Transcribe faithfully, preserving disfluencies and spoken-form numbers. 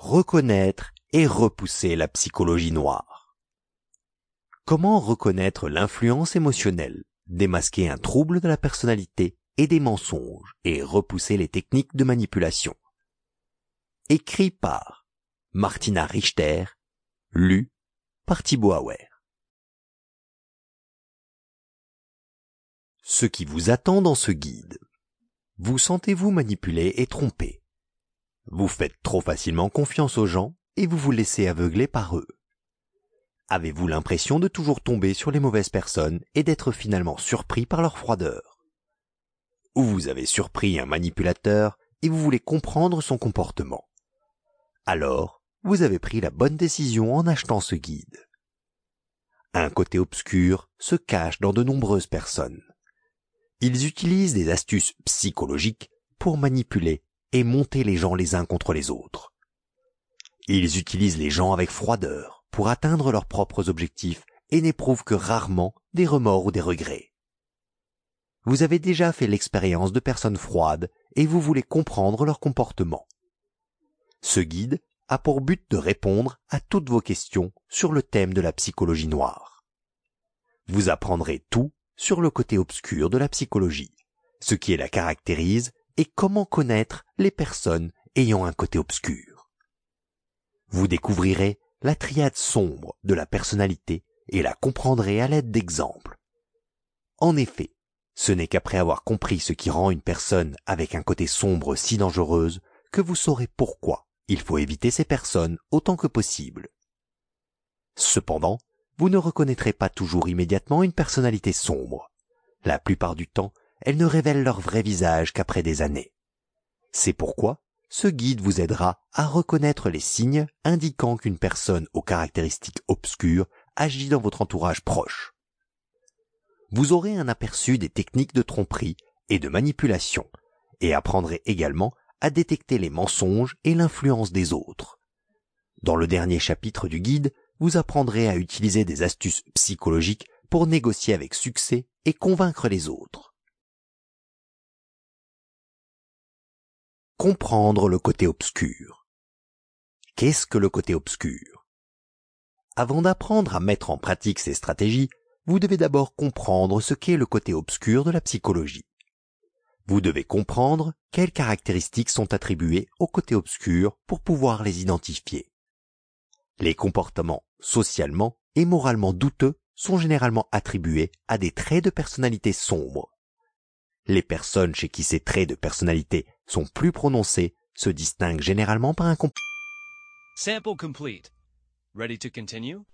reconnaître et repousser la psychologie noire. Comment reconnaître l'influence émotionnelle, démasquer un trouble de la personnalité et des mensonges et repousser les techniques de manipulation? Écrit par Martina Richter, lu par Thibaut Auer. Ce qui vous attend dans ce guide. Vous sentez-vous manipulé et trompé. Vous faites trop facilement confiance aux gens et vous vous laissez aveugler par eux. Avez-vous l'impression de toujours tomber sur les mauvaises personnes et d'être finalement surpris par leur froideur? Ou vous avez surpris un manipulateur et vous voulez comprendre son comportement. Alors, vous avez pris la bonne décision en achetant ce guide. Un côté obscur se cache dans de nombreuses personnes. Ils utilisent des astuces psychologiques pour manipuler et monter les gens les uns contre les autres. Ils utilisent les gens avec froideur pour atteindre leurs propres objectifs et n'éprouvent que rarement des remords ou des regrets. Vous avez déjà fait l'expérience de personnes froides et vous voulez comprendre leur comportement. Ce guide a pour but de répondre à toutes vos questions sur le thème de la psychologie noire. Vous apprendrez tout sur le côté obscur de la psychologie, ce qui la caractérise et comment connaître les personnes ayant un côté obscur. Vous découvrirez la triade sombre de la personnalité et la comprendrez à l'aide d'exemples. En effet, ce n'est qu'après avoir compris ce qui rend une personne avec un côté sombre si dangereuse que vous saurez pourquoi il faut éviter ces personnes autant que possible. Cependant, vous ne reconnaîtrez pas toujours immédiatement une personnalité sombre. La plupart du temps, elles ne révèlent leur vrai visage qu'après des années. C'est pourquoi ce guide vous aidera à reconnaître les signes indiquant qu'une personne aux caractéristiques obscures agit dans votre entourage proche. Vous aurez un aperçu des techniques de tromperie et de manipulation et apprendrez également à détecter les mensonges et l'influence des autres. Dans le dernier chapitre du guide, vous apprendrez à utiliser des astuces psychologiques pour négocier avec succès et convaincre les autres. Comprendre le côté obscur. Qu'est-ce que le côté obscur? Avant d'apprendre à mettre en pratique ces stratégies, vous devez d'abord comprendre ce qu'est le côté obscur de la psychologie. Vous devez comprendre quelles caractéristiques sont attribuées au côté obscur pour pouvoir les identifier. Les comportements socialement et moralement douteux sont généralement attribués à des traits de personnalité sombres. Les personnes chez qui ces traits de personnalité sont plus prononcés se distinguent généralement par un comportement. Sample complete. Ready to continue?